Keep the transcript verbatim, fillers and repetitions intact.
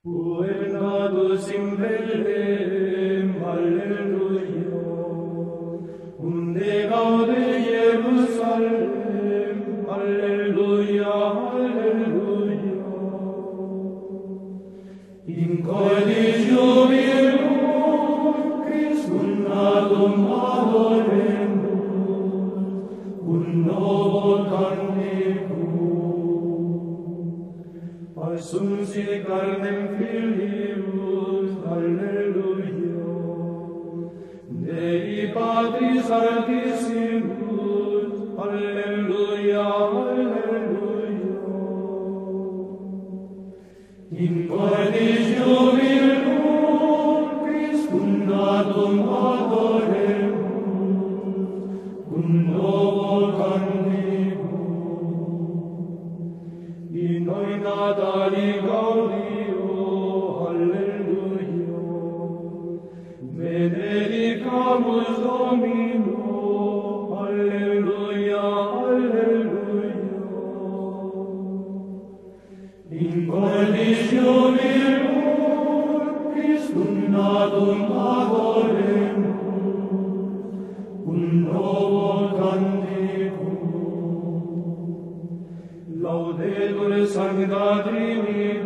Puellatus in Bethlehem, Alleluia. Unde gaude Jerusalem, Alleluia, Alleluia. In coelis jubilum, Christum natum adoremus, un novo canticum. Assunsi carnem filius, Alleluia. Dei Patris Altissimus, Alleluia, Alleluia. In coelis jubilum, Christum natum adoremus, un novo canticum. In noi natali gaudio, Alleluia. Benedicamus Domino, Alleluia, Alleluia. In coelis jubilum, Christum natum adoremus, un novo canticum. Laudetur Sancta Trinitas,